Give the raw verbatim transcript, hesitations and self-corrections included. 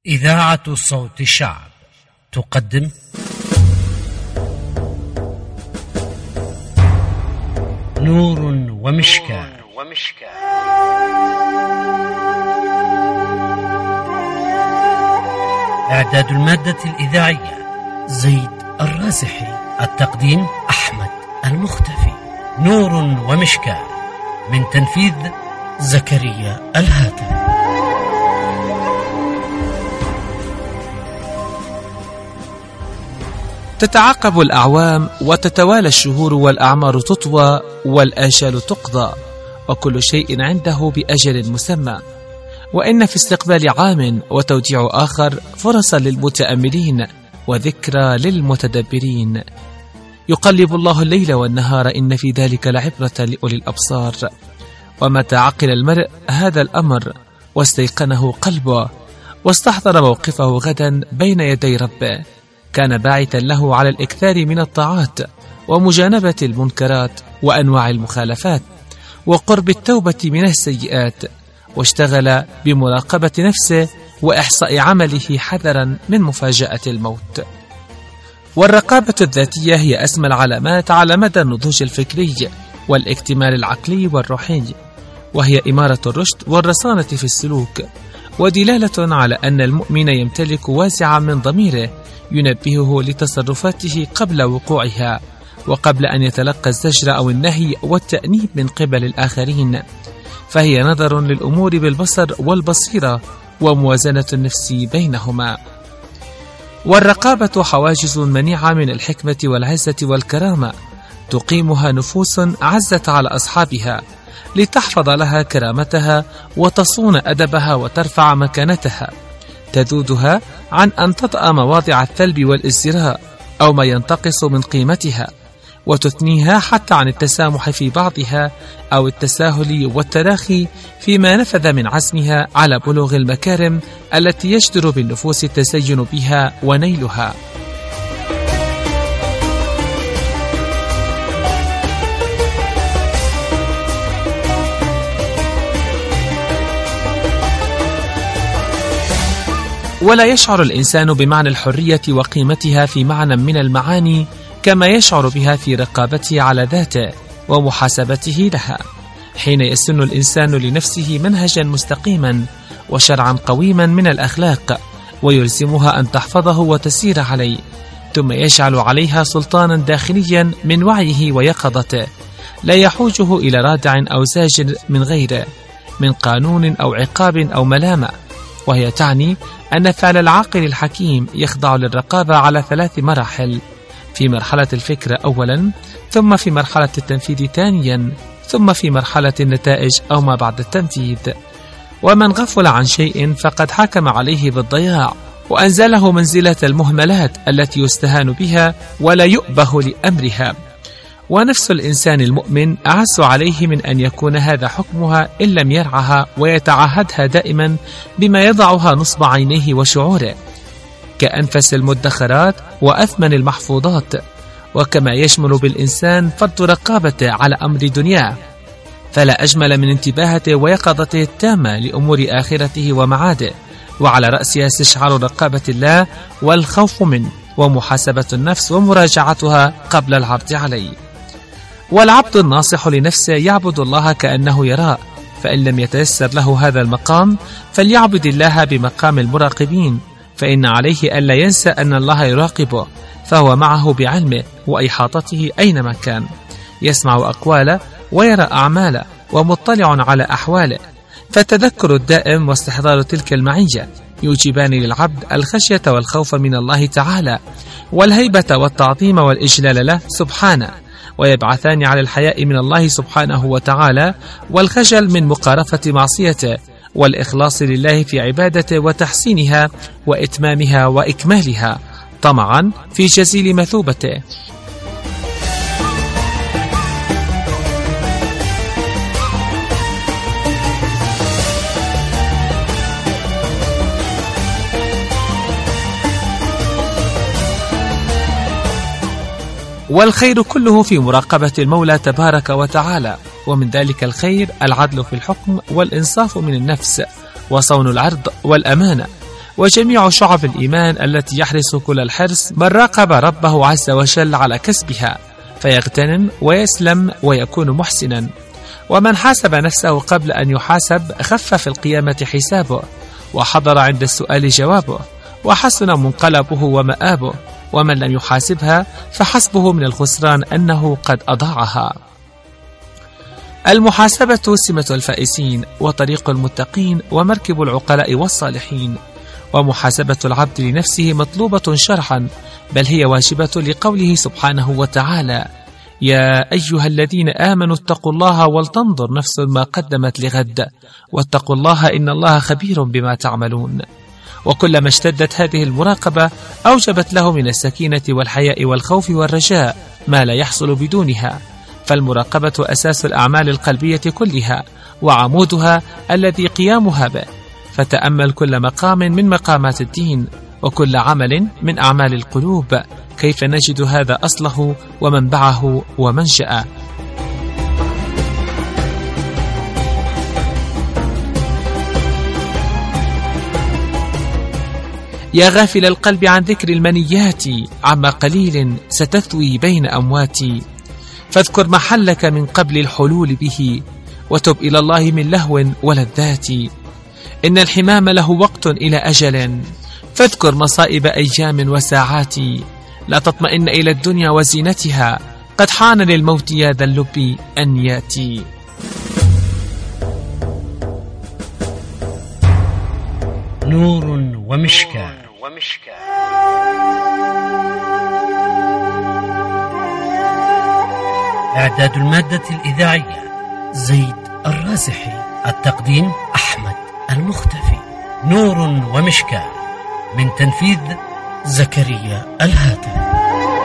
إذاعة صوت الشعب تقدم نور ومشكاة. إعداد المادة الإذاعية زيد الرازحي، التقديم أحمد المختفي. نور ومشكاة من تنفيذ زكريا الهاتف. تتعاقب الأعوام وتتوالى الشهور والأعمار تطوى والآجال تقضى، وكل شيء عنده بأجل مسمى. وإن في استقبال عام وتوديع آخر فرصا للمتأملين وذكرى للمتدبرين. يقلب الله الليل والنهار، إن في ذلك لعبرة لأولي الأبصار. ومتى عقل المرء هذا الأمر واستيقنه قلبه واستحضر موقفه غدا بين يدي ربه، كان باعثا له على الإكثار من الطاعات ومجانبة المنكرات وأنواع المخالفات وقرب التوبة من السيئات، واشتغل بمراقبة نفسه وإحصاء عمله حذرا من مفاجأة الموت. والرقابة الذاتية هي أسمى العلامات على مدى النضوج الفكري والاكتمال العقلي والروحي، وهي إمارة الرشد والرصانة في السلوك، ودلالة على أن المؤمن يمتلك واسعا من ضميره ينبهه لتصرفاته قبل وقوعها وقبل أن يتلقى الزجر أو النهي والتأنيب من قبل الآخرين، فهي نظر للأمور بالبصر والبصيرة وموازنة النفس بينهما. والرقابة حواجز منيعة من الحكمة والعزة والكرامة، تقيمها نفوس عزت على أصحابها لتحفظ لها كرامتها وتصون أدبها وترفع مكانتها، تذودها عن أن تطأ مواضع الثلب والازدراء أو ما ينتقص من قيمتها، وتثنيها حتى عن التسامح في بعضها أو التساهل والتراخي فيما نفذ من عزمها على بلوغ المكارم التي يجدر بالنفوس التزين بها ونيلها. ولا يشعر الإنسان بمعنى الحرية وقيمتها في معنى من المعاني كما يشعر بها في رقابته على ذاته ومحاسبته لها، حين يسن الإنسان لنفسه منهجا مستقيما وشرعا قويما من الأخلاق ويلزمها أن تحفظه وتسير عليه، ثم يجعل عليها سلطانا داخليا من وعيه ويقظته لا يحوجه إلى رادع أو زاجر من غيره من قانون أو عقاب أو ملامة. وهي تعني أن فعل العاقل الحكيم يخضع للرقابة على ثلاث مراحل: في مرحلة الفكرة أولا، ثم في مرحلة التنفيذ ثانيا، ثم في مرحلة النتائج أو ما بعد التنفيذ. ومن غفل عن شيء فقد حكم عليه بالضياع وأنزله منزلة المهملات التي يستهان بها ولا يؤبه لأمرها. ونفس الإنسان المؤمن أعز عليه من أن يكون هذا حكمها إن لم يرعها ويتعهدها دائما بما يضعها نصب عينيه وشعوره كأنفس المدخرات وأثمن المحفوظات، وكما يشمل بالإنسان فرض رقابته على أمر دنياه، فلا أجمل من انتباهته ويقظته التامة لأمور آخرته ومعاده، وعلى رأسها استشعار رقابة الله والخوف منه ومحاسبة النفس ومراجعتها قبل العرض عليه. والعبد الناصح لنفسه يعبد الله كأنه يراه، فإن لم يتيسر له هذا المقام فليعبد الله بمقام المراقبين، فإن عليه ألا ينسى أن الله يراقبه، فهو معه بعلمه وإحاطته أينما كان، يسمع أقواله ويرى أعماله ومطلع على أحواله. فالتذكر الدائم واستحضار تلك المعية يوجبان للعبد الخشية والخوف من الله تعالى والهيبة والتعظيم والإجلال له سبحانه، ويبعثان على الحياء من الله سبحانه وتعالى والخجل من مقارفة معصيته والإخلاص لله في عبادته وتحسينها وإتمامها وإكمالها طمعا في جزيل مثوبته. والخير كله في مراقبة المولى تبارك وتعالى، ومن ذلك الخير العدل في الحكم والإنصاف من النفس وصون العرض والأمانة وجميع شعب الإيمان التي يحرص كل الحرص من راقب ربه عز وجل على كسبها فيغتنم ويسلم ويكون محسنا. ومن حاسب نفسه قبل أن يحاسب خف في القيامة حسابه، وحضر عند السؤال جوابه، وحسن منقلبه ومآبه. ومن لم يحاسبها فحسبه من الخسران أنه قد أضاعها. المحاسبة سمة الفائزين وطريق المتقين ومركب العقلاء والصالحين. ومحاسبة العبد لنفسه مطلوبة شرعا، بل هي واجبة لقوله سبحانه وتعالى: يا أيها الذين آمنوا اتقوا الله ولتنظر نفس ما قدمت لغد واتقوا الله إن الله خبير بما تعملون. وكلما اشتدت هذه المراقبة أوجبت له من السكينة والحياء والخوف والرجاء ما لا يحصل بدونها، فالمراقبة أساس الأعمال القلبية كلها وعمودها الذي قيامها به. فتأمل كل مقام من مقامات الدين وكل عمل من أعمال القلوب، كيف نجد هذا أصله ومنبعه ومنشأه. يا غافل القلب عن ذكر المنيات، عما قليل ستثوي بين أمواتي. فاذكر محلك من قبل الحلول به، وتب إلى الله من لهو ولذات. إن الحمام له وقت إلى أجل، فاذكر مصائب أيام وساعات. لا تطمئن إلى الدنيا وزينتها، قد حان للموت يا ذا اللب أن ياتي. نور ومشكاة. إعداد المادة الإذاعية زيد الرازحي. التقديم أحمد المختفي. نور ومشكاة من تنفيذ زكريا الهاتف.